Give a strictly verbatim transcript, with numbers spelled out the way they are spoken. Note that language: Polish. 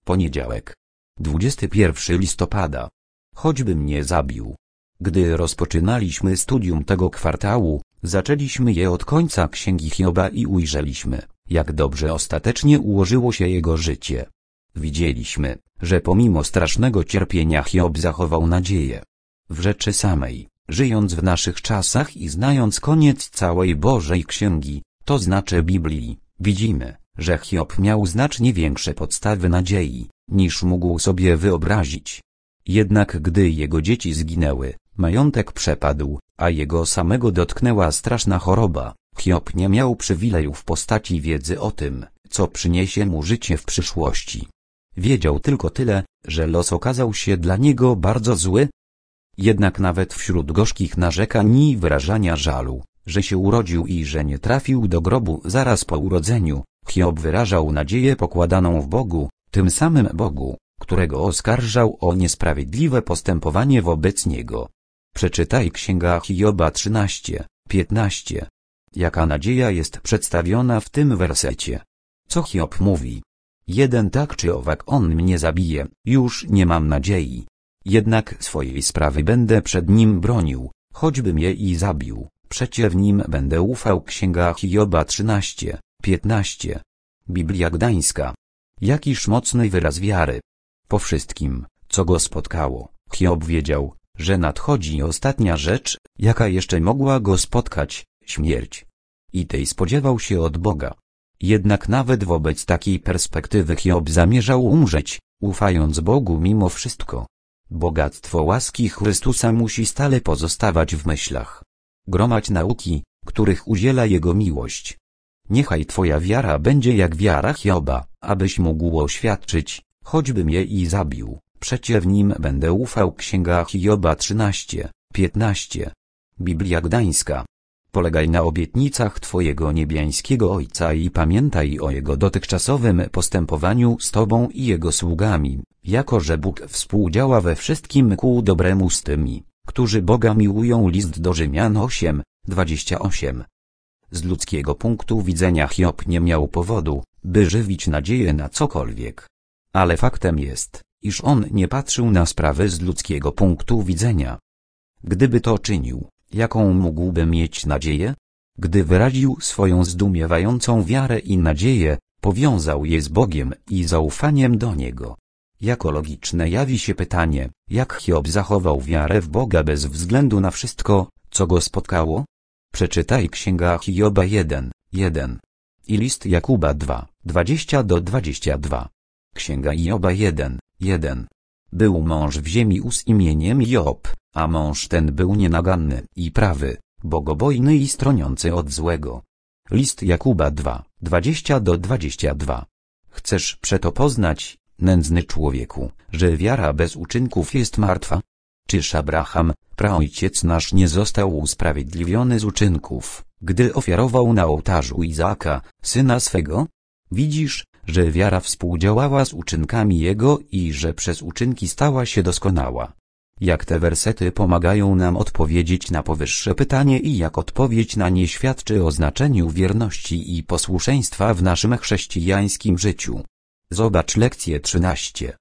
Poniedziałek. dwudziestego pierwszego listopada. Choćby mnie zabił. Gdy rozpoczynaliśmy studium tego kwartału, zaczęliśmy je od końca Księgi Hioba i ujrzeliśmy, jak dobrze ostatecznie ułożyło się jego życie. Widzieliśmy, że pomimo strasznego cierpienia Hiob zachował nadzieję. W rzeczy samej, żyjąc w naszych czasach i znając koniec całej Bożej Księgi, to znaczy Biblii, widzimy, że Hiob miał znacznie większe podstawy nadziei, niż mógł sobie wyobrazić. Jednak gdy jego dzieci zginęły, majątek przepadł, a jego samego dotknęła straszna choroba, Hiob nie miał przywileju w postaci wiedzy o tym, co przyniesie mu życie w przyszłości. Wiedział tylko tyle, że los okazał się dla niego bardzo zły. Jednak nawet wśród gorzkich narzekań i wyrażania żalu, że się urodził i że nie trafił do grobu zaraz po urodzeniu, Hiob wyrażał nadzieję pokładaną w Bogu, tym samym Bogu, którego oskarżał o niesprawiedliwe postępowanie wobec niego. Przeczytaj Księga Hioba trzynaście, piętnaście. Jaka nadzieja jest przedstawiona w tym wersecie? Co Hiob mówi? Jeden tak czy owak on mnie zabije, już nie mam nadziei. Jednak swojej sprawy będę przed nim bronił, choćby mnie i zabił, przecie w nim będę ufał. Księga Hioba trzynaście, piętnaście. Biblia Gdańska. Jakiż mocny wyraz wiary. Po wszystkim, co go spotkało, Hiob wiedział, że nadchodzi ostatnia rzecz, jaka jeszcze mogła go spotkać, śmierć. I tej spodziewał się od Boga. Jednak nawet wobec takiej perspektywy Hiob zamierzał umrzeć, ufając Bogu mimo wszystko. Bogactwo łaski Chrystusa musi stale pozostawać w myślach. Gromać nauki, których udziela Jego miłość. Niechaj Twoja wiara będzie jak wiara Hioba, abyś mógł oświadczyć, choćby mnie i zabił, przecie w nim będę ufał. Księga Hioba trzynaście, piętnaście. Biblia Gdańska. Polegaj na obietnicach Twojego niebiańskiego Ojca i pamiętaj o Jego dotychczasowym postępowaniu z Tobą i Jego sługami, jako że Bóg współdziała we wszystkim ku dobremu z tymi, którzy Boga miłują. List do Rzymian osiem, dwadzieścia osiem. Z ludzkiego punktu widzenia Hiob nie miał powodu, by żywić nadzieję na cokolwiek. Ale faktem jest, iż on nie patrzył na sprawy z ludzkiego punktu widzenia. Gdyby to czynił, jaką mógłby mieć nadzieję? Gdy wyraził swoją zdumiewającą wiarę i nadzieję, powiązał je z Bogiem i zaufaniem do Niego. Jako logiczne jawi się pytanie, jak Hiob zachował wiarę w Boga bez względu na wszystko, co go spotkało? Przeczytaj Księga Hioba jeden, jeden. I list Jakuba dwa, dwadzieścia do dwudziestu dwóch. Księga Hioba jeden, jeden. Był mąż w ziemi z imieniem Job, a mąż ten był nienaganny i prawy, bogobojny i stroniący od złego. List Jakuba dwa, dwadzieścia do dwudziestu dwóch. Chcesz przeto poznać, nędzny człowieku, że wiara bez uczynków jest martwa? Czyż Abraham, praojciec nasz, nie został usprawiedliwiony z uczynków, gdy ofiarował na ołtarzu Izaaka, syna swego? Widzisz, że wiara współdziałała z uczynkami jego i że przez uczynki stała się doskonała. Jak te wersety pomagają nam odpowiedzieć na powyższe pytanie i jak odpowiedź na nie świadczy o znaczeniu wierności i posłuszeństwa w naszym chrześcijańskim życiu. Zobacz lekcję trzynaście.